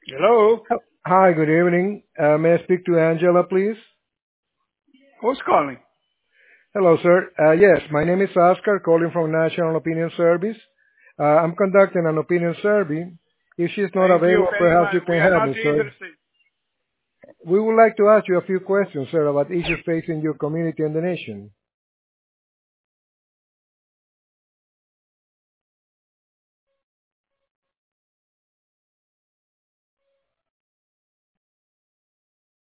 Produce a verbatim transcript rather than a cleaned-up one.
Hello? Hi, good evening. Uh, may I speak to Angela, please? Who's calling? Hello, sir. Uh, yes, my name is Oscar, calling from National Opinion Service. Uh, I'm conducting an opinion survey. If she's not Thank you available, very perhaps much. you We can are help not me, sir. interested. We would like to ask you a few questions, sir, about issues facing your community and the nation.